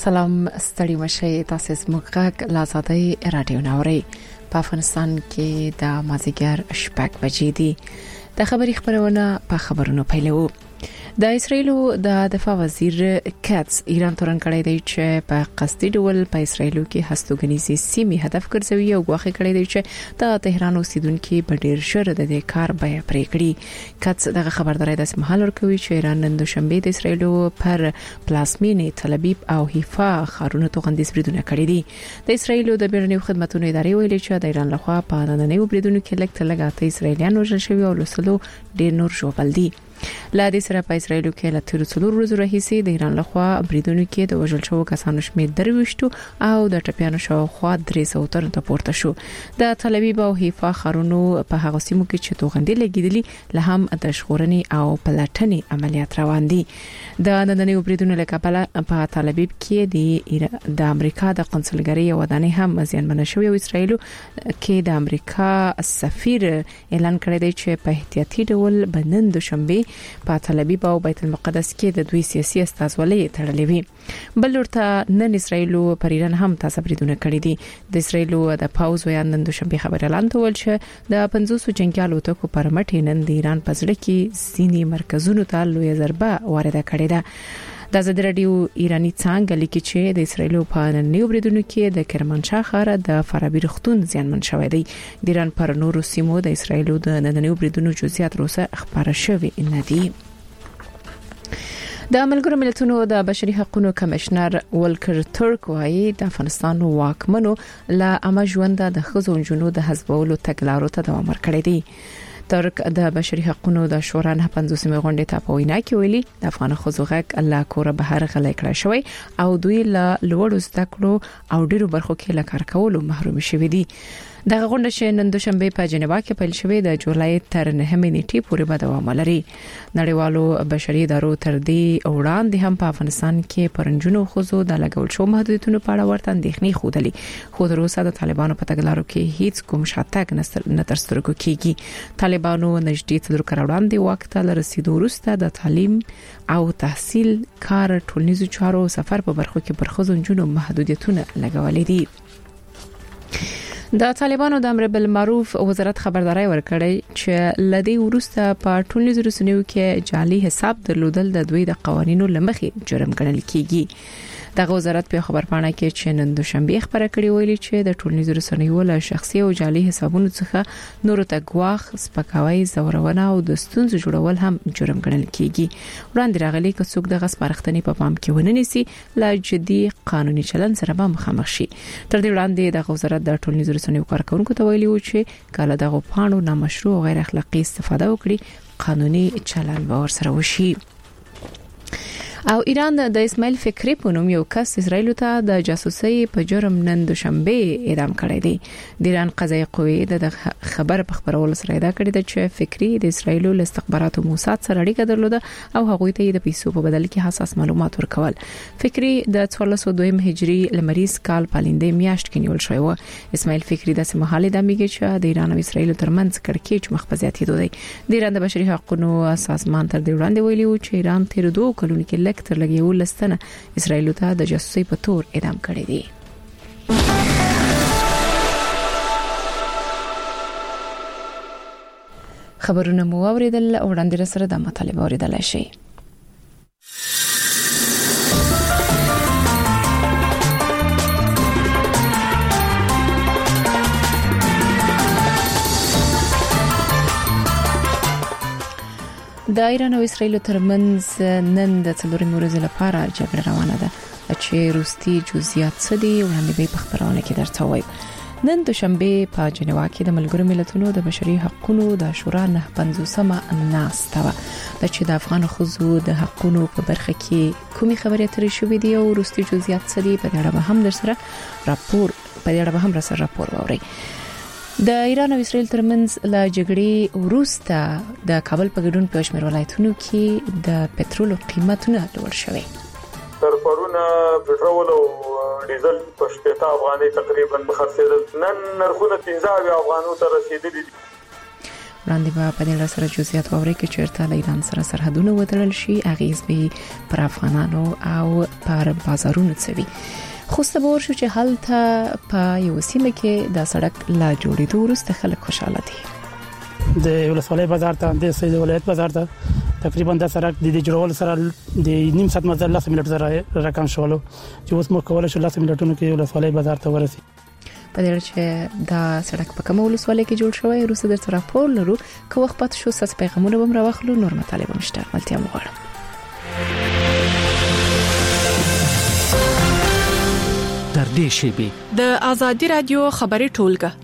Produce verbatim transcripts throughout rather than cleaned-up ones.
سلام ستړي مشه تاسو زموږ غږ لازادي رادیو ناوري په افغانستان کې د مازیګر شپږ بجې دي د خبري خبرونه په خبرونو پیلو د اسرایل د دفاع وزیر کاتس ایران تورن کړی دی چې په قصدي ډول په اسرایل کې هستوګنیزي سیمې هدف ګرځوي او غواخي کړی دی چې د تهران اوسیدونکو په ډیر شر د دې کار بیه پرې کړی کاتس دغه خبرداري د سمحال ورکوي چې ایران نن دوشنبه د اسرایل پر پلاسمینې تل ابیب او حیفا خارونو توغندیز بریدونه کړی دي د اسرایل د بیرنیو خدماتو ادارې ویلي چې د ایران لخوا په نننیو بریدونو کې لکه لګاته اسرایلیان وژل شوی او لسلو ډیر نور ژوبل دي لا د سره په اسرایل کې لا تر څلور ورځې راهیسي د ایران لخوا بریدونو کې د وژل شوو کسانو شمېر درويشتو او د ټپيانو شاوخوا درې سوه تر ته پورته شو د تل ابیب او حیفا خارونو په هغه سیمو کې چې توغندې لګیدلي له هم د شخورنې او پلټنې عملیات روان دي د نننیو بریدونو لپاره په تل ابیب کې د د امریکا د قونسلګرۍ ودانې هم ځانمنه شوی او اسرایل کې د امریکا سفیر اعلان کړی دی چې په احتیاطي ډول بنن دوشنبه په تل ابیب او بیت المقدس کې د دوی سیاسي استازولۍ تړلې وي بل ورته نن اسرایل پر ایران هم تاسو بریدونه کړی دي د اسرایل د پاوز ویان نن دوشنبه خبر اعلان کول چې د پنځوس جنگیالو ټکو پر مټ نن د ایران په ځړ کې ځینی مرکزونو ته لوی ضربه وارده کړې ده د ازادي رادیو ایرانی څنګه لیکي چې د اسرایل په نننیو بریدونو کې د کرمانشاه ښار د فارابي رختون ځانمن شوی دی د ایران پر نورو سیمو د اسرایل د نننیو بریدونو جزئیات روسه خبره شوی نه دي د ملګرو ملتونو د بشري حقوقو کمشنر ولکر ترک وايي د افغانستان واکمنو لا امه ژوند د خزو جنونو د حزبولو تګلارو ته دوام ورکړی دی ترک د بشري حقوقو د شورا نه پنځوسمه غونډه ته په وینا کې ویلي د افغان خزو غږ الله کور بهر غلې کړی شوی او دوی له لوړو زده کړو او ډیرو برخو کې له کار کولو محروم شوي دي دغه غونډه چې نن دوشنبه په جنیوا کې پیل شوې د جولای تر نهمې نیټې پورې به دوام ولري نړیوالو بشري ادارو تر دې وړاندې هم په افغانستان کې پرنجونو خزو د لګول شو محدودیتونو په اړه ورته اندېښنې خوده خو دروسه د طالبانو په تګلارو کې هیڅ کوم شاتګ نه تر سترګو کیږي طالبانو نږدې څلور کال وړاندې وخت له رسیدو وروسته د تعلیم او تحصیل کار ټولنیزو چارو سفر په برخو کې پر خزو جنونو محدودیتونه لګولې دي د طالبانو د امر بالمعروف وزارت خبرداري ورکړی چې لدی ورسته په ټولنیزو رسنیو کې جعلي حساب درلودل د دوی د قوانینو لمخې جرم ګڼل کیږي دغه وزارت په خبرپاڼه کې چې نن دوشنبه خبره کړې ویلي چې د ټولنیزو رسنیو له شخصي او جعلي حسابونو څخه نور ته غواخ سپکاوي زورونه او د ستونزو جوړول هم جرم ګڼل کیږي وړاندې راغلي چې څوک د غسپارښتنې په پام کې ونه نیسي لا جدي قانوني چلن سره به مخامخ شي تر دې وړاندې د وزارت د ټولنیزو رسنیو کارکونکو ته ویلي و چې کله دغه پاڼو نامشروع او غیر اخلاقی استفاده وکړي قانوني چلن به ورسره وشي او ایران د اسماعیل فکری په نوم یو کس اسرایل ته د جاسوسي په جرم نن دوشنبه اعدام کړی دی د ایران قضایي قوې د خبر په خبرولو سره دا کړی دی چې فکری د اسرایل له استخباراتو موساد سره اړیکه درلوده او هغه ته د پیسو په بدل کې حساس معلومات ورکول فکری د څوارلس سوه دوه هجری لمریز کال پالنده میاشت کې نیول شوی و اسماعیل فکری د سمحالي د میګي چې د ایران او اسرایل ترمنځ کړکېچ مخبزياتي دوی د ایران د بشري حقوقو سازمان تر دې وړاندې ویلي و چې ایران تیر دوه کلونو کې تر لګیو لستنه اسرایل ته د جاسوسي په تور اعدام کړی دی خبرونه مو اوریدل وړاندې سره د مطالبه اوریدل شي د ایران او اسرایل ترمنځ نن د څلورمې ورځې لپاره جګړه روانه ده چې روسي جزئیات څه دي وړاندې به په خبرونه کې درته وایم نن دوشنبه په جنیوا کې د ملګرو ملتونو د بشري حقوقو د شورا نه پنځوسمه ناسته د چې د افغان خزو د حقوقو په برخه کې کومي خبرې اترې شوې دي او روسي جزئیات څه دي په اړه به هم در سره راپور په اړه به هم را سره راپور ووري د ایران او اسرایل ترمنځ لا جګړې وروسته د کابل په ګډون په شمیر ولایتونو کې د پټرولو قیمتونه لوړ شوي تر پرونه پټرول او ډیزل په شپږ افغاني تقریبا خرڅېدل نن نرخونه پنځه افغانو ته رسیدلي وړاندې به په دې سره جزئیات اوري کې چیرته له ایران سره سرحدونه وتړل شي اغیز به پر افغانانو او پر بازارونو څوي خو ستبور شو چې حالته په یو سیمه کې د سړک لا جوړېدو وروسته خلک خوشاله دي د ولسوالۍ بازار ته د سید ولایت بازار ته تقریبا د سړک د جوړول سره د نیم ساعت مزل لس منټ سره راکم شولو چې اوس مو کولای شو لس منټونو کې ولسوالۍ بازار ته ورسي په دې چې دا سړک په کوم ولسوالۍ کې جوړ شوی وروسته درته راپور لرو که وخت پات شو ساس پیغامونه بم راوخلو نور مطالب مشته ملتیا مغواړم در دې شیبه د ازادي رادیو خبري ټولګه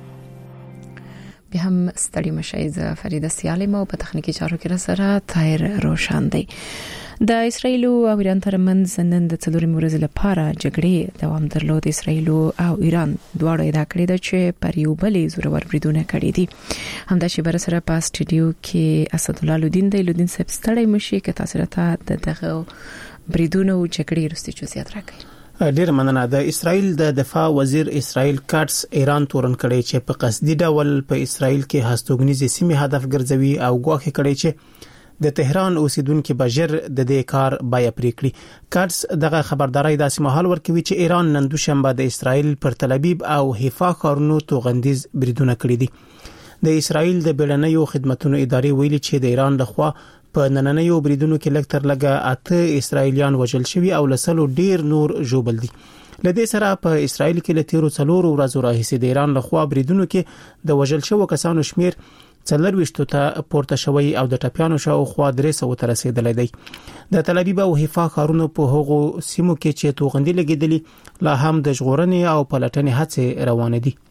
به هم ستړي مشي ز فریده سیالم او په تخنیکی چارو کې سره تایر روشن دی د اسرایل او ایران ترمنځ نن د څلورم ورځې لپاره جګړې دوام درلود اسرایل او ایران دواړو ادعا کړې ده چې پر یو بلې زورور بریدونه کړې دي همدا شی بر سره په سټډیو کې اسد الله لودین دی لودین صاحب ستړي مشي کې تاسو راته دغه بریدونه او جګړې رستي جزئیات راکړي ډیر مننه د اسرایل د دفاع وزیر اسرایل کاتس ایران تورن کړي چې په قصدي ډول په اسرایل کې هستوګنیزي سیمه هدف ګرځوي او غواخي کړي چې د تهران اوسیدونکو بجر د دې کار بای پریکړي کاتس دغه خبرداري داسې مهال ورکوي چې ایران نن دوشنبه د اسرایل پر تل ابیب او حیفا کارونو توغندیز بریدونه کړي دي د اسرایل د بیړنیو خدماتو ادارې ویلي چې د ایران لخوا په نننیو بریدونو کې لکتر لګه اته اسرایلیان وژل شوی او لسلو ډیر نور جوبل دي لدې سره په اسرایل کې لتیرو څلورو ورځو راهیسې د ایران لخوا بریدونو کې د وژل شوو کسانو شمیر څلور وشتو ته پورته شوی او د ټپیانو شاوخوا درې سوه ته رسیدلی دی د تل ابیب او حیفا کارونو په هغو سیمو کې چې توغندي لګیدلي لا هم د ژغورنې او پلټنې هڅې روانې دي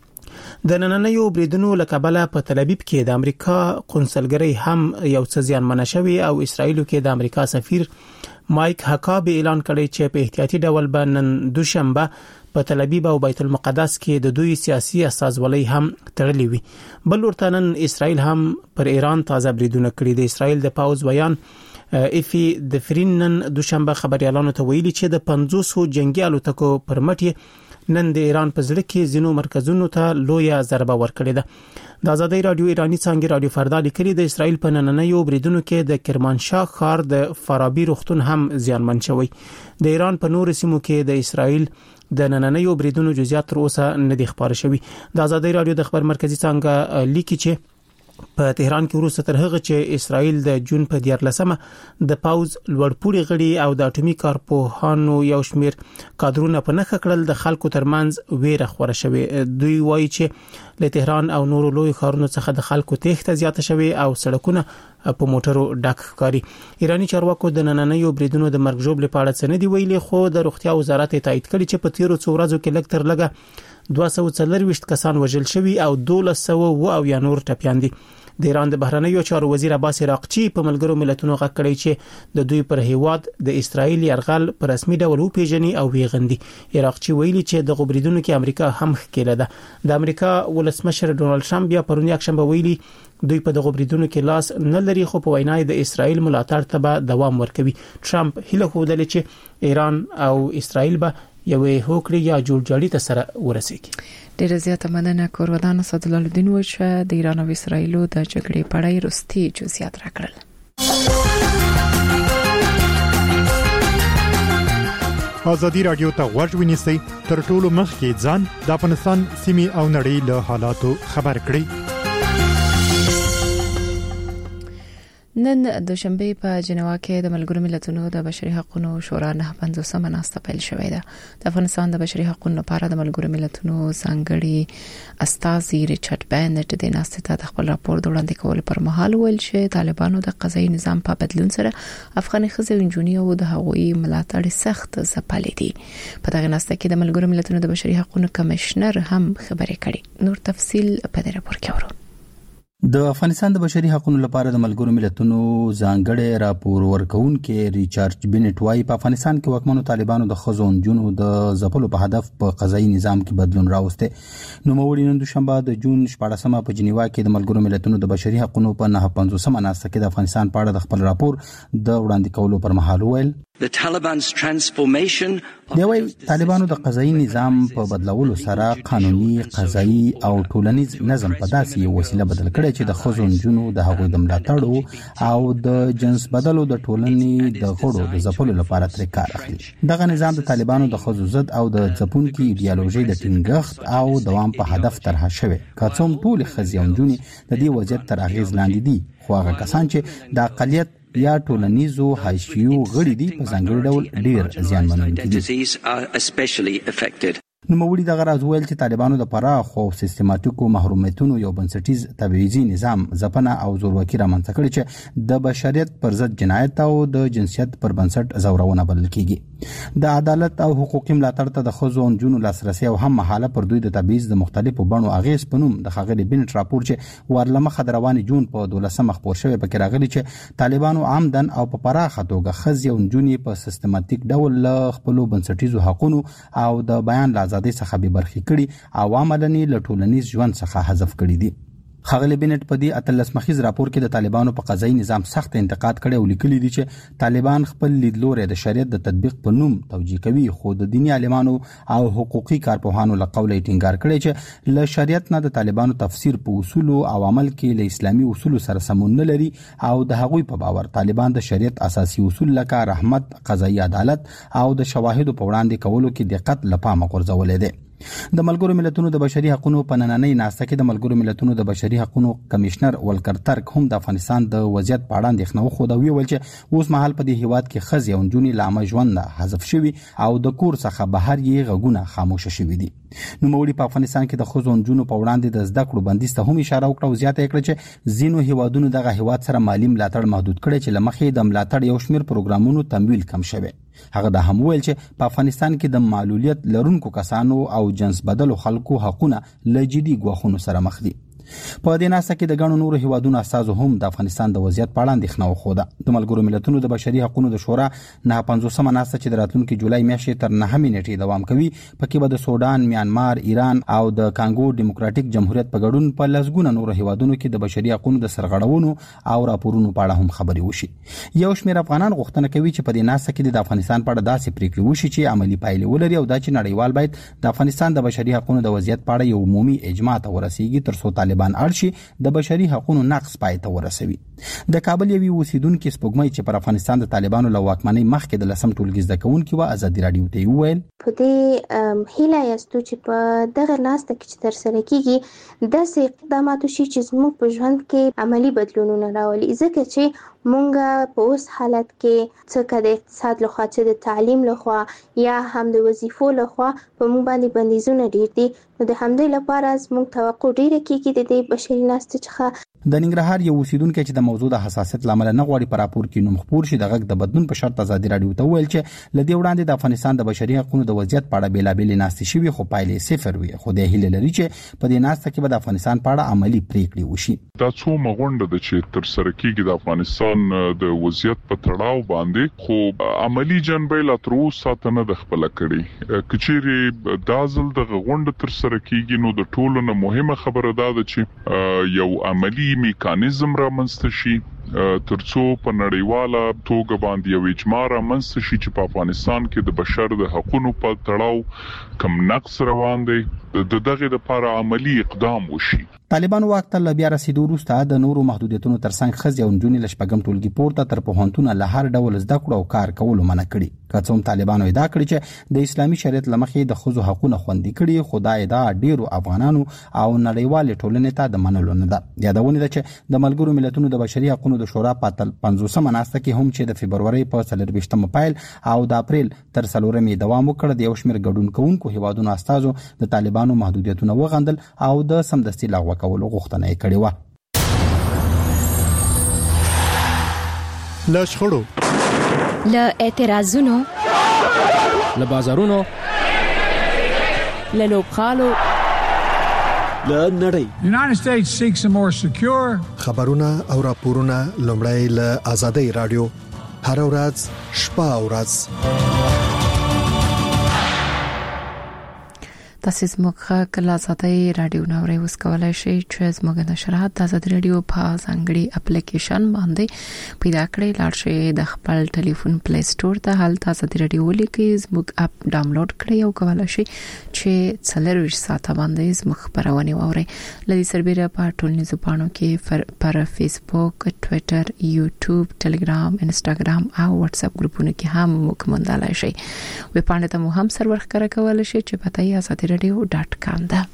د نننیو بریدونو لکبله په تل ابیب کې د امریکا قونسلګری هم یو څه زیانمن شوی او اسرایل کې د امریکا سفیر مایک هکابي اعلان کړی چې په احتیاطي ډول به نن دوشنبه په تل ابیب او بیت المقدس کې د دوی سیاسي استازولۍ هم تړلې وي بل ورته نن اسرایل هم پر ایران تازه بریدونه کړي د اسرایل د پاوز بیان افي د فرینن دوشنبه خبريالانو ته ویلي چې د پنځوس جنگي الوتکو پر مټ نن د ایران په ځړ کې زینو مرکزونو ته لویه ضربه ورکړې ده د ازادي رادیو ایرانی څنګه رادیو فردا لیکلي د اسرایل په نننیو بریدونو کې د کرمانشاه ښار د فارابي روغتون هم زیانمن شوی د ایران په نور سیمو کې د اسرایل د نننیو بریدونو جزئیات تر اوسه نه دي خبر شوی د ازادي رادیو د خبر مرکزی څنګه لیکي چې په تهران کې وروسته تر هغه چې اسرایل د جون په دیارلسمه د پاوز لوړپوړي غړي او د اټومي کارپوهانو یو شمیر کادرونه په نخښه کړل د خلکو ترمنځ ویره خوره شوی دوی وایي چې له تهران او نورو لوی ښارونو څخه د خلکو تېښته زیاته شوی او سړکونه په موټرو ډک ښکاري ایرانی چارواکو د نننیو بریدونو د مرګ ژوبل په اړه څه نه دی ویلي خو د روغتیا وزارت تایید کړي چې په تیرو څو ورځو کې لکتر لګه دوه سوه څلور کسان وژل شوی او دولس سوه او یا نور ټپیان دي د ایران د بهرنیو چارو وزیر عباس عراقچی په ملګرو ملتونو غږ کړی چې د دوی پر هیواد د اسرایل يرغل پر رسمي ډول وپیژني او ویغندي عراقچی ویلي چې د غبريدونو کې امریکا هم ښکېله ده د امریکا ولسمشر ډونالد ټرمپ بیا پرونی اکشنبه ویلي دوی په دغه بریدونو کې لاس نه لري خو په وینای د اسرایل ملاتړ ته به دوام ورکوي ټرمپ هیله خوده چې ایران او اسرایل به یوې هوکړې یا جوړجاړي ته سره ورسیږي ډیره زیاته مننه کورودان اسد الله الدین و چې د ایران او اسرایل د جګړې په اړه رستي جزئیات راکړل ازادي رادیو ته غوږ ونیسئ تر ټولو مخکې ځان د افغانستان سیمې او نړۍ له حالاتو خبر کړئ نن د شنبه په جنوا کې د ملګرو ملتونو د بشري حقوقو شورا نه پنځوسمه ناسته پیل شوې ده د افغانستان د بشري حقوقو لپاره د ملګرو ملتونو ځانګړي استازي ریچارډ بینټ د ناسته ته خپل راپور وړاندې کول پر مهال ویل چې طالبانو د قضایي نظام په بدلون سره افغاني ښځې او نجونې او د هغوی ملاتړ سخت ځپلې دي په دغه ناسته کې د ملګرو ملتونو د بشري حقوقو کمشنر هم خبرې کړې نور تفصيل په دې راپور کې اورو د افغانستان د بشري حقوقو لپاره د ملګرو ملتونو ځانګړي راپور ورکونکي ریچارډ بینټ وايي په افغانستان کې حکومت طالبانو د خزو جنونو د ځپلو په هدف په قضایي نظام کې بدلون راوسته نو موړي نن دوشنبه د جون شپږمه په جنیوا کې د ملګرو ملتونو د بشري حقوقو په نه پنځوسمه ناسته کې د افغانستان په اړه د خپل راپور د وړاندې کولو پر مهال ویل The Taliban's transformation دی وايي طالبانو د قضایي نظام په بدلولو سره قانوني قضایي او ټولنیز نظم په داسې یو وسیله بدل کړي چې د ښځو نجونو د هغوی د ملاتړ او د جنس بدلو د ټولنې د غړو د ځپلو لپاره ترې کار اخلي. دغه نظام د طالبانو د ښځو ضد او د ځپونکي ایډیالوژي د ټینګښت او دوام په هدف طرحه شوی. که څه هم ټولې ښځې او نجونې د دې وضعیت تر اغېز لاندې دي، خو هغه کسان چې د اقلیت یا ټولنیزو حاشیو غړي دي په ځانګړي ډول ډیر زیانمنونکي دي. نوموړي دغه راز ویل چې طالبانو د پراخ او سیستماتیکو محرومیتونو یو بنسټیز تبعیضي نظام ځپنه او زورواکي رامنځته کړي چې د بشریت پر ضد جنایت او د جنسیت پر بنسټ زورونه بلل کیږي. د عدالت او حقوقي ملاتړ ته د ښځو او نجونو لاسرسي او هم مهاله پر دوی د تبعیض د مختلفو بڼو اغیز په نوم د ښاغلي بنټ راپور چې ورلمخه د روانې جون په دولسمه خپور شوی پکې راغلي چې طالبانو عمدن او په پراخه توګه ښځې او نجونې په سیستماتیک ډول له خپلو بنسټیزو حقونو او د بیان له ازادۍ څخه بې برخې کړي او عملاً له ټولنیز ژوند څخه حذف کړي دي. ښاغلي بنټ په دې اتلس مخیز راپور کې د طالبانو په قضایي نظام سخت انتقاد کړي او لیکلي دي چې طالبان خپل لیدلوري د شریعت د تطبیق په نوم توجیه کوي، خو د دیني عالمانو او حقوقي کارپوهانو له قوله ټینګار کړي چې له شریعت نه د طالبانو تفسیر په اصول او عمل کې له اسلامي اصول سره سمون نه لري او د هغوی په باور طالبان د شریعت اساسي اصول لکه رحمت، قضایي عدالت او د شواهدو په وړاندې کولو کې دقت له پامه غورځولې ده. د ملګرو ملتونو د بشري حقوقو په نننۍ ناسته کې د ملګرو ملتونو د بشري حقوقو کمشنر ولکر ترک هم د افغانستان د وضعیت په اړه اندېښنه وښوده او ویل چې اوس مهال په دې هیواد کې ښځې او نجونې له عامه ژونده حذف شوي او د کور څخه بهر یې غږونه خاموشه شوي دي. نوموړي په افغانستان کې د ښځو او نجونو په وړاندې د زده کړو بندیز ته هم اشاره وکړه او زیاته کړه چې ځینو هیوادونو دغه هیواد سره مالی ملاتړ محدود کړي چې له مخې د ملاتړ یو شمېر پروګرامونو تمویل کم شوی. هغه دا هم ویل چې په افغانستان کې د معلولیت لرونکو کسانو او جنس بدلو خلکو حقونه له جدي ګواښونو سره مخ دي. په دې ناسته کې د ګڼو نورو هیوادونو استازو هم د افغانستان د وضعیت په اړه اندېښنه وښوده. د ملګرو ملتونو د بشري حقوقو د شورا نه پنځوسمه ناسته چې د راتلونکي جولای میاشتې تر نهمې نیټې دوام کوي، پکې به د سودان، میانمار، ایران او د کانګو ډیموکراتیک جمهوریت په ګډون په لسګونه نورو هیوادونو کې د بشري حقوقو د سرغړونو او راپورونو په اړه هم خبرې وشي. یو شمېر افغانان غوښتنه کوي چې په دې ناسته کې د افغانستان په اړه داسې پریکړې وشي چې عملی پایلې ولري او دا چې نړیوال باید د افغانستان د بشري حقوقو د وضعیت په اړه یو عمومي اجماع ته ورسیږي تر څو طالبان اړ شي د بشري حقوقو نقض پای ته ورسوي. د کابل یوې اوسیدونکو سپوږمۍ چې پر افغانستان د طالبانو له واکمنۍ مخکې د لسم ټولګي زده کوونکي و ازادي راډیو ته وویل په دې هیله یاستو چې په دغه ناسته کې چې تر سره کیږي داسې اقدامات وشي چې زموږ په ژوند کې عملی بدلونونه راولي، ځکه چې مونږ په اوس حالت کې څه د اقتصاد لخوا څه د تعلیم لخوا یا هم د وظیفو لخوا په مونږ باندې بندیزونه ډیر دي. نو د همدې لپاره زموږ توقع ډیره کیږي د دې بشري ناستې څخه. د ننګرهار یو اوسیدونکو چې د موضوع د حساسیت لامل نه غواړي په راپور کې نوم خپور شي د غږ د بدلون په شرط ازادي راډیو ته ویل چې لدې وړاندې د افغانستان د بشري حقوقو د وضعیت په اړه بیلابېلې ناستې شوي خو پایلې صفر وي، خو د هیله لري چې په دې ناسته کې به د افغانستان په اړه عملی پریکړې وشي. دا څو مغونډه د چې تر سره کېږي د افغانستان د وضعیت په تړاو باندې، خو عملی جنبې لا تر اوسه نه د خپل کړي. کچېری دازل د غونډه تر سره کېږي نو د ټولو نه مهمه خبره ده چې یو عملی میکانیزم رامنځته شي ترڅو په نړیواله توګه باندې یو اجماع رامنځته شي چې په افغانستان کې د بشر د حقوقو په تړاو کم نقص روان دی، د دغه لپاره عملی اقدام وشي. طالبان واک ته بیا رسیدو وروسته د نورو محدودیتونو ترڅنګ ښځې او نجونې له شپږم ټولګي پورته تر پوهنتونه له هر ډول زده کړو او کار کولو منع کړي. که څه هم طالبانو ادعا کړې چې د اسلامي شریعت له مخې د ښځو حقونه خوندي کړي، خو دا ادعا ډیرو افغانانو او نړیوالې ټولنې ته د منلو نه ده. یادونه ده چې د ملګرو ملتونو د بشري حقوقو د شورا په پنځوسمه ناسته کې هم چې د فبرورۍ په څلرویشتمه پیل او د اپریل تر څلورمې دوام وکړ، د یو شمېر ګډون کوونکو هیوادونو استازو د طالبانو محدودیتونه وغندل او د سمدستي لغوه کولو غوښتنه یې کړې وه. له شخړو، له اعتراضونو، له بازارونو، له لوبغالو، له نړۍ. United States seeks a more secure. خبرونه او راپورونه لومړی له آزادۍ رادیو هر ورځ شپه او ورځ. تاسو زموږه کله ساتي رادیو نوري اوس کولای شئ چې زموږ نشرات د آزاد رادیو په ځانګړي اپلیکیشن باندې پیدا کړئ. لاړ شئ د خپل ټلیفون پلی سٹور ته هلته آزاد رادیو ولیکئ، زموږ اپ ډاونلوډ کړئ او کولای شئ چې څلور ساعته باندې زموږ خبرونه واورئ. لدی سربېره په ټولنیزو پاڼو کې پر فیسبوک، ټوئیټر، یوټیوب، ټلګرام، انسټاګرام او واتس اپ ګروپونو کې هم موږ موندلای شئ. وې پاڼه ته مو هم سرور ښکاره کولای شئ چې پته یې آزاد رادیو ډاټ کام ده.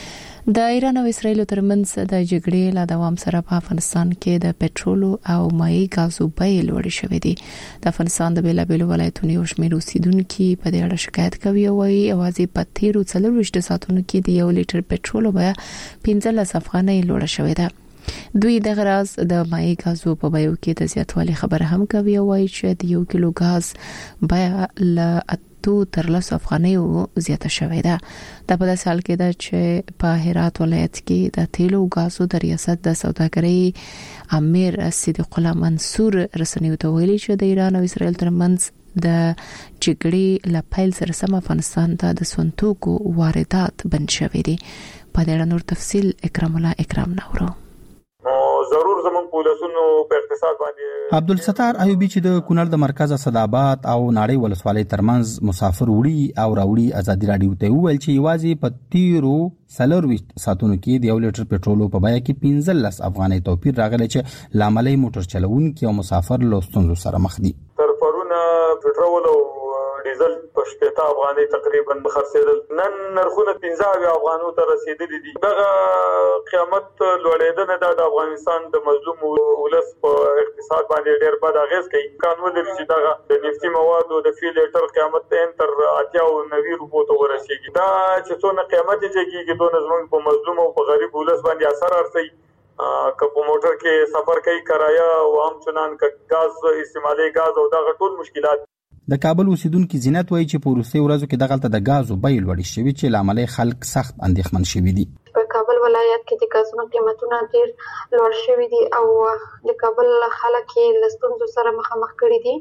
د ایران او اسرایل ترمنځ د جګړې له دوام سره په افغانستان کې د پټرول او مایع غازو بیې لوړې شوې دي. د افغانستان د بیلابیلو ولایتونو یو شمېر اوسیدونکو په دې اړه شکایت کوي او وايي اوازې په تیرو څلورویشت ساعتونو کې د یو لیټر پټرول بیه پنځلس افغانۍ لوړه شوې ده. دوی د غراز د مایع غازو په بیو کې د زیاتوالي خبره هم کوي او وايي چې د یو کیلو غاز بیه ل تر لس افغانۍ زیاته شوې ده. د په داسې حال کې ده چې په هرات ولایت کې د تیلو او غازو د ریاست د سوداګرۍ امیر صدیق الله منصور رسنیو ته ویلي چې د ایران او اسرایل ترمنځ د جګړې له پیل سره سم افغانستان ته د سونتوکو واردات بند شوې دي. په دې اړه نور تفصیل اکرام الله اکرام نورو. ضرور زمون پولیسونو په اقتصاد باندې عبدالستار ایوبی چې د کونړ د مرکز صدابات او ناړۍ ولسوالۍ ترمنځ مسافر وړي او راوړي آزادي رادیو ته ویل چې یوازې په تیرو څلورویشت ساعتونو کې د یو لیټر پټرول په بیه کې پنځلس افغانۍ توپیر راغلی چې لاملې موټر چلوونکي او مسافر له ستونزو سره مخ دي. تر پرونه پټرول او ډیزل په شپږ افغانۍ تقریبا خرڅېدل، نن نرخونه پنځه افغانو ته رسیدلي دي. دغه قیامت لوړېدنه د افغانستان د مظلوم ولس په اقتصاد باندې ډېر بد اغیز کوي. قانون لري چې دغه د نفتي موادو د فی لیټر قیمت تر اتیا او نوي روپو ته ورسیږي. دا چې څونه قیمت جګیږي دونه زموږ په مظلوم او په غریب ولس باندې اثر ارسي. که په موټر کې سفر کوي کرایه او هم چنان ک غاز استعمالي غاز او دغه ټول مشکلات. د کابل اوسیدونکو زینت وایي چې په وروستي ورځو کې دغه د غازو بیې لوړې شوې چې لامل خلک سخت اندېښمن شوي دي. په کابل ولایت کې د غازونو قیمتونه ډېر لوړ شوي دي او د کابل خلک یې له ستونزو سره مخامخ کړي دي،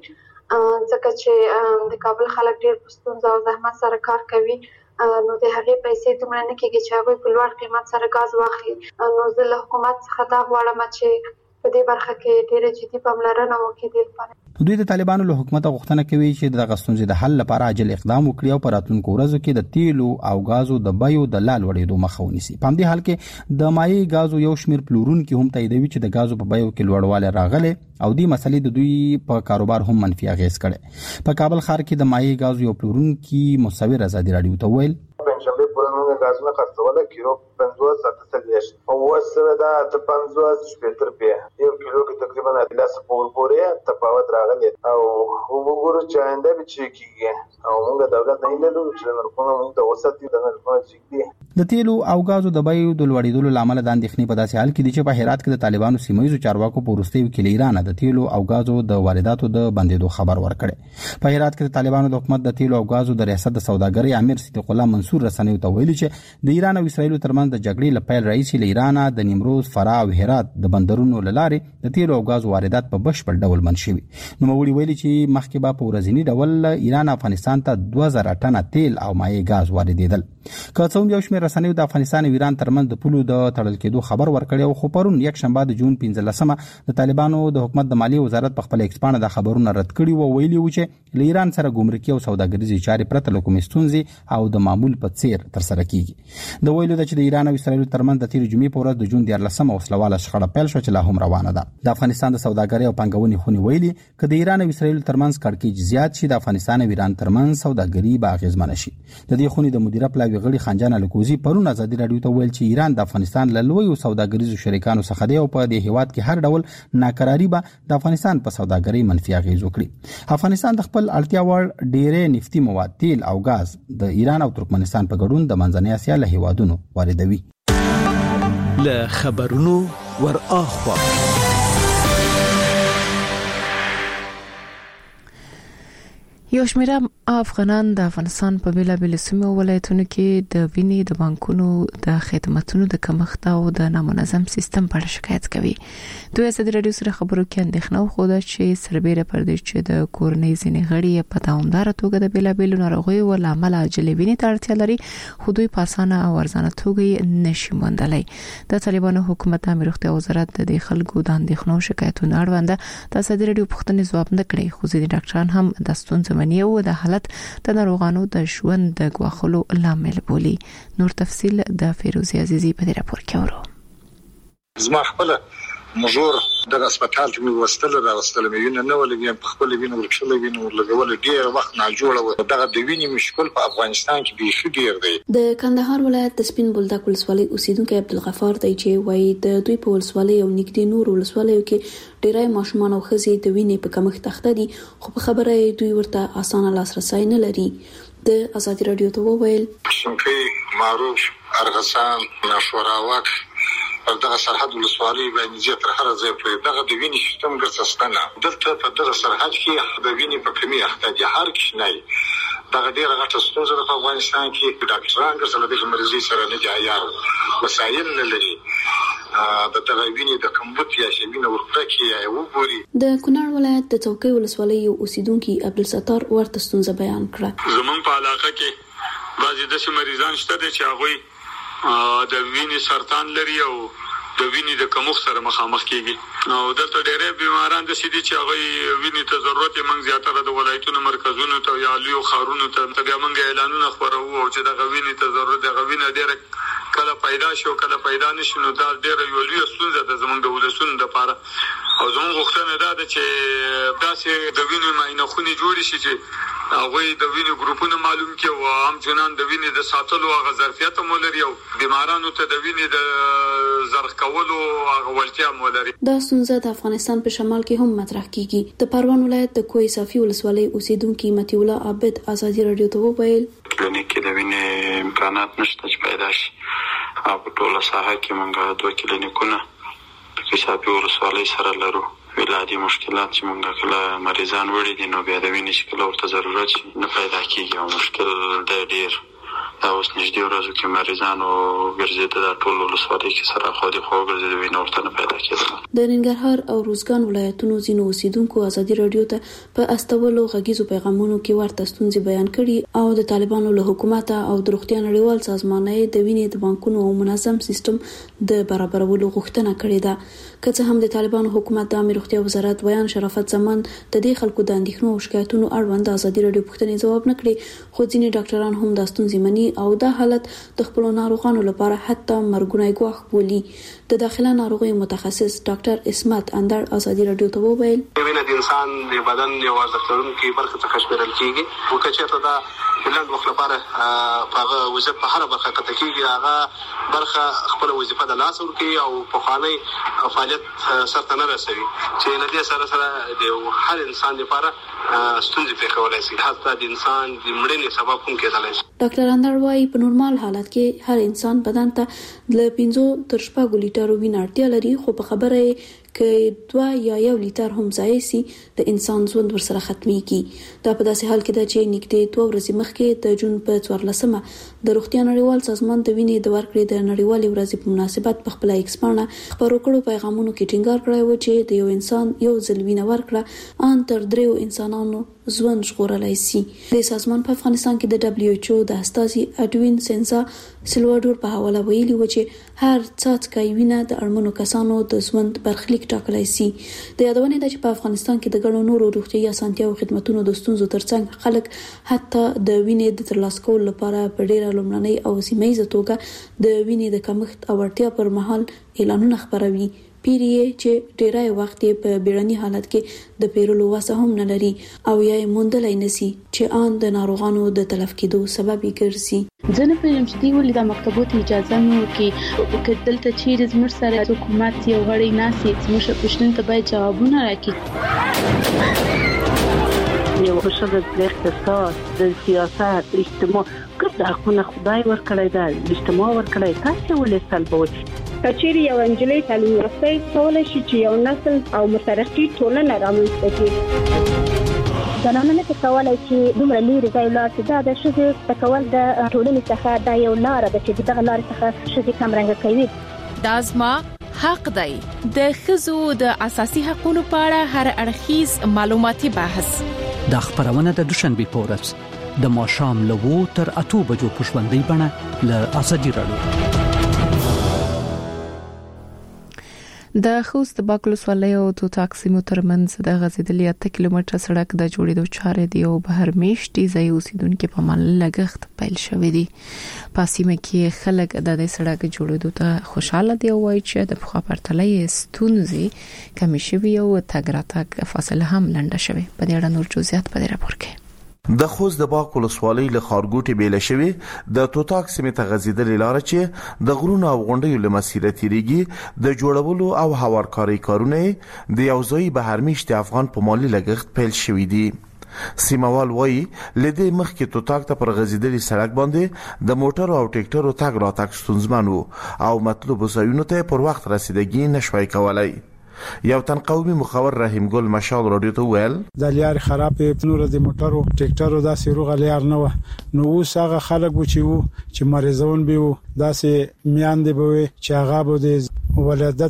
ځکه چې د کابل خلک ډېر په ستونزو او زحمت سره کار کوي. نو د هغې پیسې دومره نه کېږي چې هغوی په لوړ قیمت سره غاز واخلي. نو زه له حکومت څخه دا غواړم چې په دې برخه کې ډېره جدي پاملرنه وکړي. دې لپاره دوی د طالبانو له حکومت غوښتنه کوي چې د غستونځي د حل لپاره عاجل اقدام وکړي او په راتلونکو ورځو کې د تیلو او غازو د بیو د لا لوړېدو مخه ونیسي. په همدې حال کې د مایع غازو یو شمېر پلورونکي هم تاییدوي چې د غازو په بیو کې لوړوالی راغلی او دې مسلې د دوی په کاروبار هم منفي اغېز کړی. په کابل ښار کې د مایع غازو یو پلورونکي مصور آزادي رادیو ته ویل پنځمبه پرونو غازونه خرڅول کیلو پنځوس اتلس او وسره دا د پنځوس شپږ روپیا یو کیلو کې تقریبا اتلس پور پورې تفاوت راغلی او وګورو چې آینده به چې کیږي او موږ دولت نه لیدو چې نرخونه موږ ته وساتي د نرخونو چې د تیلو او غازو د بیو د لوړېدلو لامل د اندېښنې په داسې حال کې دي چې په هرات کې د طالبانو سیمایي چارواکو په وروستیو کې له ایران د تیلو او غازو د وارداتو د بندېدو خبر ورکړي. په هرات کې د طالبانو د حکومت د تیلو او غازو د ریاست د سوداګرۍ امیر صدیق الله منصور رسنیو ته ویلي چې د ایران او اسرایل ترمنځ د جګړې له پیل راهیسې له ایران د نیمروز، فراه او هرات د بندرونو له لارې د تیلو او غازو واردات په بشپړ ډول بند شوي. نوموړي ویلي چې مخکې به په ورځني ډول ایران افغانستان ته دوه زره ټنه تیل او مایع غاز واردېدل. که څه هم یو شمېر رسنیو د افغانستان او ایران ترمنځ د پولو د تړل کېدو خبر ورکړی و، خو پرون یکشنبه د جون پنځلسمه د طالبانو د حکومت د مالیې وزارت په خپل ایکس پاڼه د خبرونه رد کړي و. ویلي و چې له ایران سره ګمرکي او سوداګریزې چارې پرته له کومې ستونزې او د معمول په څیر ترسره کیږي. د ویلو ده چې د ایران او اسرایل ترمنځ د تیر جمعې په ورځ د جون دیارلسمه وسلواله شخړه پیل شو چې لا هم روانه ده. د افغانستان د سوداګرۍ او پانګونې خونې ویلي که د ایران او اسرایل ترمنځ کړکېچ زیات شي د افغانستان او ایران ترمنځ سوداګري به اغېزمنه شي. د دې خونې د مدیره پلاوي غړي خنجان الکوزي پرون آزادي رادیو ته ویل چې ایران د افغانستان له لویو سوداګریزو شریکانو څخه دی او په دې هیواد کې هر ډول ناکراری به د افغانستان په سوداګرۍ منفي اغېز وکړي. افغانستان د خپل اړتیا وړ ډېرې نفتي مواد، تیل او غاز د ایران او ترکمنستان په ګډون د منځنۍ اسیا له هیوادونو واردوي. له خبرونو ور اخوا یو شمیره افغانان د افغانستان په بیلابیل سیمو ولایتونو کې د وینې د بانکونو د خدماتو د کمښت او د نامنظم سیستم په اړه شکایت کوي. دوی د رادیو سره خبرو کې اندېښنه خوده چې سربېره پر دې چې د کورنۍ ځینې غړي په دوامدار توګه د بیلابیل ناروغیو ول عمل عاجل وینې ته اړتیا لري، خو دوی په اسانه او ارزانه توګه نشي موندلای. د طالبانو حکومت امر روغتیا وزارت د خلکو د اندېښنو شکایتونو اړوند د صدر رادیو پوښتنې ځواب نه کړی، خو ځینې ډاکټران هم د ستونزې او د حالت د ناروغانو د ژوند د غواخلو لامل بولي. نور تفصيل د فیروزي عزیزي په دې راپور کې اورو. زما خپل مجور د هسپتال کې مې وستل راوستل مې وینې نه ولګم، په خپل وینې ورکشل وینې ورلګول ډیر وخت نه جوړه. دغه د وینې مشکل په افغانستان کې به ډیر دی. د کندهار ولایت د سپین بولدک ولسوالۍ اوسیدونکو عبدالغفار دی چې وایي د دوی په ولسوالۍ او نږدې نور ولسوالیو کې ډیرای ماشومان او ښځې د وینې په کمښت اخته دي، خو په خبره دوی ورته اسانه لاسرسي نه لري. د آزادي رادیو ته وویل شمپې معروف ارغسان ناشوراوات پر دغه سرحد ولسوالۍ باندې زیات تر هر ځای په دغه د وینې سیستم ګرځستانه دلته په دغه سرحد کې د وینې په کمی اخته دي هر کښنی دغه ډیره غټه ستونزه په افغانستان کې ډاکټران ګرځول د مریضي سره نه جایار وسایل نه لري د دغه وینې د کمبود یا شوینه ورکړه یا وګوري. د کونړ ولایت د څوکۍ ولسوالۍ اوسیدونکو عبدالستار ورته ستونزه بیان کړه. زمون په علاقه کې بعضی د مریضان شته چې هغه د وینې سرطان لري او د وینې د کمښت سره مخامخ کیږي. نو دلته ډېرې بیماران د سيدي چې هغه وینې ته ضرورت یې موږ زیاتره د ولایتونو مرکزونو ته یا لیو خارونو ته بیا موږ اعلانونه خبرو او چې د وینې ته ضرورت د وینې ډېر کله پیدا شو کله پیدا نشو. نو دا ډېر یو لوی ستونزه ده زموږ د ولسونو لپاره او زموږ غوښتنه ده چې داسې د وینې معاینه خونې جوړ شي چې هغه د وینې ګروپونه معلوم کړي او عام جنان د وینې د ساتلو هغه ظرفیت مولري او بیمارانو ته د وینې د زرخ کولو هغه ولتیا مولري. دا ستونزه د افغانستان په شمال کې هم مطرح کیږي. د پروان ولایت د کوی صافي ولسوالۍ اوسیدونکو متي الله عابد آزادي رادیو ته وویل کلینیک کې د وینې امکانات نشته چې پیدا شي. په ټوله ساحه کې موږ دوه کلینیکونه د کوی صافي ولسوالۍ سره لرو. ولادي مشکلات چې موږ کله مریضان وړي دي نو بیا د وینې شکل ورته ضرورت شي نه پیدا کیږي او مشکل د ډیر دا اوس نږدې ورځو کې مریضانو ګرځېده د ټول ولسوالۍ کې سره خو دې خو ګرځېده وینې ورته نه پیدا کېدله. د ننګرهار او روزګان ولایتونو ځینو اوسیدونکو آزادي رادیو ته په استولو غږیزو پیغامونو کې ورته ستونزې بیان کړي او د طالبانو له حکومت او د روغتیا نړیوال سازمان د وینې د بانکونو او منظم سیستم د برابرولو غوښتنه کړې ده. که څه هم د طالبانو حکومت د امر روغتیا وزارت بیان شرافت زمان د دې خلکو د اندېښنو او شکایتونو اړوند آزادي رادیو پوښتنې ځواب نه کړي، خو ځینې ډاکټران هم د ستونزې مني او دا حالت د خپل ناروغانو لپاره حتی مرګونی ګواښ بولي. د داخله ناروغیو متخصص ډاکټر اسمت اندر آزادي رادیو ته وویل وینه د انسان د بدن یو ارزښت لرونکي برخه څخه شمیرل کیږي او که چېرته دا بلند وخت لپاره هغه وظیفه په هر برخه کې کیږي هغه برخه خپل وظیفه د لاس ورکړي او په خاني فعالیت سره نه رسوي چې نه دې سره سره د هر انسان لپاره ستونزې پیښولای شي حتی د انسان د مړینې سبب هم کېدای شي. ډاکټر اندر وايي په نورمال حالت کې هر انسان بدن ته ل پنځه تر شپږ لیټر وینه اړتیا لري، خو په خبره کې دوه یا یو لیټر هم ځای سي د انسان ژوند ورسره ختميږي. دا په داسې حال کې ده چې نږدې دوه ورځې مخکې د جون په څوارلسمه د روغتیا نړیوال سازمان د وینې د ورکړې د نړیوالې ورځې په مناسبت په خپل ایکس باندې خبرو کړو پیغامونو کې ټینګار کړی و چې د یو انسان یو ځل وینه ورکړه ان تر دریو انسانانو ژوند ژغورلای شي. د سازمان په افغانستان کې د دبليو ایچ او د استازي اډوین سنسا سلوادور په حواله ویلي و چې هر څاڅکی وینه د اړمنو کسانو د ژوند برخلیک ټاکلای شي. د یادونه ده چې په افغانستان کې د ګڼو نورو روغتیايي اسانتیاو او خدماتو د ستونزو ترڅنګ خلک حتی د وینې د ترلاسه کولو لپاره په ډیره لومړنۍ او سیمه‌ییزه توګه د وینې د کمښت او اړتیا پر مهال اعلانونه خبروي. پیریه چې ډیرای وخت په بیړني حالت کې د پیرلو واسه هم نه لري او یې موندلای نسی چې ان د ناروغانو د تلف کېدو سبب ګرځي. ځنه په یم چې دی ولې د مکتبونو اجازه نه ورکړي که دلته چیرې زموږ سره حکومت یو غړی ناسي زموږ پښتون ته باید جوابونه راکړي. یو بشر د اقتصاد د سیاست اجتماع کله خو خدای ورکړی دا اجتماع ورکړی تاسو ولې سلبوي کچېری یو انجلۍ تعلیم یافته کولای شي چې یو نسل او مترقي ټولنه رامنځته کړي. زنانه نه کولای چې دومره لري ځای لاړ شي. دا د ښځې د کول د ټولنې څخه دا یو لار ده چې دغه لار څخه ښځې کمرنګ کوي. دا زما حق دی. د ښځو د اساسي حقوقو په اړه هر اړخیز معلوماتي بحث د خبرونه د دوشنبه پورس د ماښام له وو تر اته بجو په ژوندۍ بڼه له ازادي راډیو. د خوست باکلو سوالۍ او تو تقسیم ترمنځ د غزیدلې اته کیلومتره سړک د جوړېدو چارې دی او بهر میشتي ځای اوسیدونکو په مال لګښت پیل شوې دي. پاسیمه کې خلک د دې سړک جوړېدو ته خوشاله دي او وايي چې د بخوا پرتلې ستونزې کم شوي او تګ راتګ فاصله هم لنډه شوې. په دې اړه نور جزئیات په دې راپور کې. د خوست د باغ ولسوالۍ له خارګوټي بیل شوی د توتاک سیمه ته غزیدلې لار چې د غرونو او غونډیو له مسیره تیریږي د جوړولو او هوارکاري کارونه د یوځای بهرمیشت افغان په مالی لګښت پیل شوی دي. سیموال وایي لدې مخکې توتاک ته پر غزیدلې سړک باندې د موټر او ټریکټرو تګ راتګ ستونزمن او مطلوب ځایونو ته پر وخت رسیدګي نشوي کولای. یو تن قومي مخور رحیم ګل مشال رادیو ته ویل د لیار خرابې نور د موټرو ټریکټرو داسې روغ لیار نه و. نو اوس هغه خلک و چې وو چې مریضون به وو داسې میاندې به چې هغه به د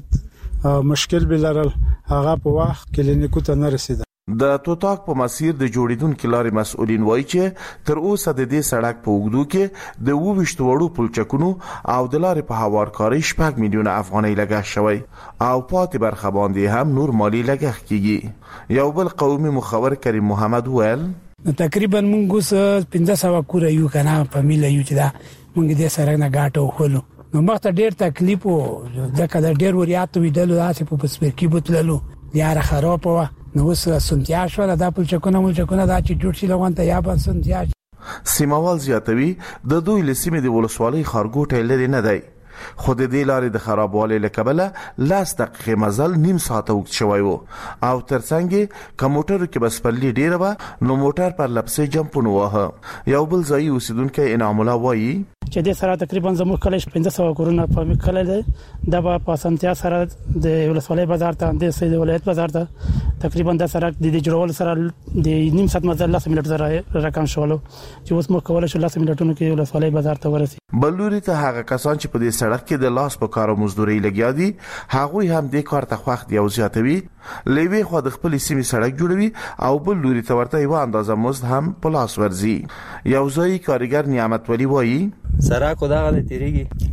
ولادت مشکل به لرل هغه په وخت کلینیکو ته نه رسیدل. د توتاک په مسیر د جوړیدونکو لارې مسؤلین وایي چې تر اوسه د دې سړک په اوږدو کې د وویشت وړو پلچکونو او د لارې په هوارکاري شپږ میلیونه افغانۍ لګښت شوی او پاتې برخه باندې هم نور مالی لګښت کیږي. یو بل قومي مخور کریم محمد ویل تقریبا موږ اوس پنځه سوه کور یو کنه په میله یو چې دا موږ دې سره نه غاټو خلو نو مخته ډیر تکلیف وو ځکه دا ډیر وریات ویدلو داسې په پسپرکی بوتللو یاره خراب و. نو اوس سنتیا شو دا پل چکونه مول چکونه دا چې جوړ شي لغون ته یا به سنتیا. سیموال زیاتوي د دوی لسیمه د ولسوالۍ خارګوټه لري نه دی خو د دې لارې د خرابوالي لکبله لاس دقیقې مزل نیم ساعت وخت شوی وو او ترڅنګ کمپیوټر کې بس پرلی ډیره و نو موټر پر لپسې جمپونه وه. یو بل ځای اوسیدونکو انعام الله وایي چې د سره تقریبا زموږ کله پنځه سوه کورونه په کله ده د په سنتیا سره د ولسوالۍ بازار ته د سید ولایت بازار ته تقریبا د سره د جوړول سره د نیم ساعت مزل لس منټ سره رقم شولو چې اوس مو کولای شو لس منټونو کې ولسوالۍ بازار ته ورسي. بلوري ته هغه کسان چې په دې سړک کې د لاس په کار او مزدوري لګیا دي هغه هم د کار ته وخت یو زیاتوي لوي خو د خپل سیمې سړک جوړوي او بلوري ته ورته یو اندازه مزد هم په لاس ورزي. یو ځای کارګر نعمت ولی وایي سراکو دا غل تیریږي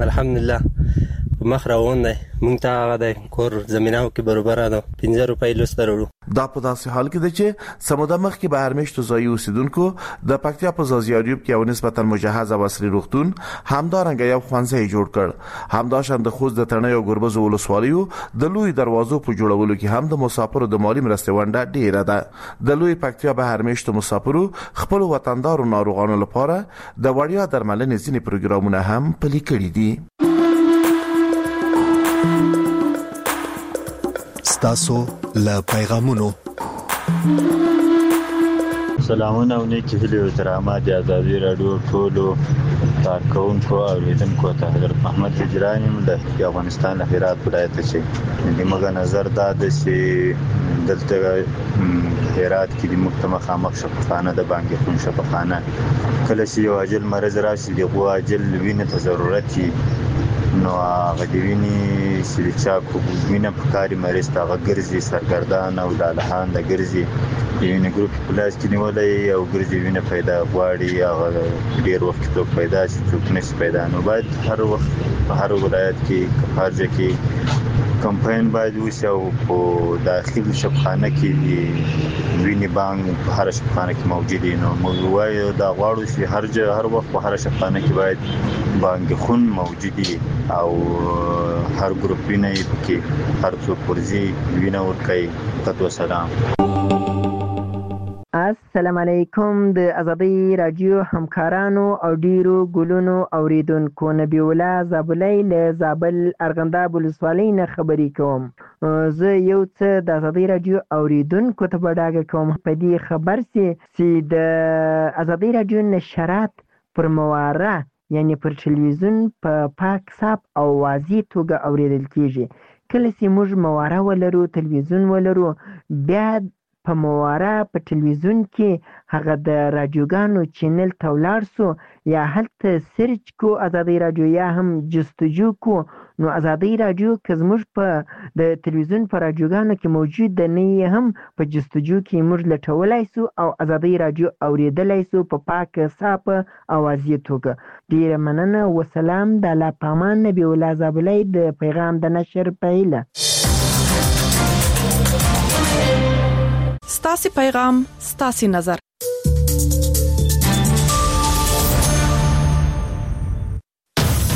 الحمدلله مخ روان دی مونږ ته هغه د کور زمیناو کې برابر ده پنځه روپۍ لسته وروړو. دا په داسې حال کې ده چې سموده مخ کې به هرمشتو ځای اوسیدونکو د پکتیا په زازیاریوب کې یو نسبتا مجهز او عصري روغتون همدارنګه یو ښوونځی جوړ کړ. همداشان د خوست د تڼۍ او ګربز ولسوالیو د لوی دروازو په جوړولو کې هم د مسافرو د مالی مرستې ونډه ډیره ده. د لوی پکتیا به هرمشتو مسافرو خپل وطندارو ناروغانو لپاره د وړیا درملنې ځینې پروګرامونه هم پلي کړي دي. ستاسو له پیغامونو سلامونه او نیکی هیلې او احترامات د ازادي راډیو ټولو کارکونکو او لیدونکو ته حضرت محمد هجرانی د افغانستان له هرات ولایت څخه د مګ نظر دا د چې دلته هرات کې د مختمه خامخ شفاخانه د بانګ خون شفاخانه کله چې یو اجل مرز راشي د غوا اجل وینې ته ضرورت نو هغه د وینې سلیچا کوبوزمینه په کاري مریض ته هغه ګرځي سرګردان او لالهان د ګرځي یعنی ګروپ پلاس کې نیولې او ګرځي وینه پیدا غواړي هغه ډیر وخت ته پیدا شي څوک نشي پیدا نو باید هر وخت په هر ولایت کې هر ځای کې کمپاین باید وشي او په داخلي شفاخانه کې وینې بانک په هر شفاخانه کې موجود دي. نو موږ وایو دا غواړو چې هر ځای هر وخت په هر شفاخانه کې باید بانک خون موجود دي او هر ګروپ وینې کې هر څوک ورزي وینه ورکړي. تاسو سلام. السلام علیکم د ازادي رادیو همکارانو او ډیرو ګلونو اوریدونکو نبی الله زابلای له زابل ارغنداب ولسوالۍ نه خبرې کوم. زه یو څه د ازادي رادیو اوریدونکو ته بډاګه کوم په دې خبر چې د ازادي رادیو نشرات پر مواره یعنی پر تلویزیون په پاک صاف او واضح توګه اوریدل کیږي. کله چې موږ مواره ولرو تلویزیون ولرو بیا په مواره په ټلویزیون کې هغه د رادیوګانو چینل ته ولاړ سو یا هلته سرچ کو ازادي رادیو یا هم جستجو کو نو ازادي رادیو که زموږ په د ټلویزیون په رادیوګانو کې موجود د نه هم په جستجو کې موږ لټولای سو او ازادي رادیو اوریدلای سو په پاک صاف اوازې توګه. ډیره مننه وسلام د الله پامان نبی الله زابلای د پیغام د نشر پهله. ستاسو پیغام ستاسو نظر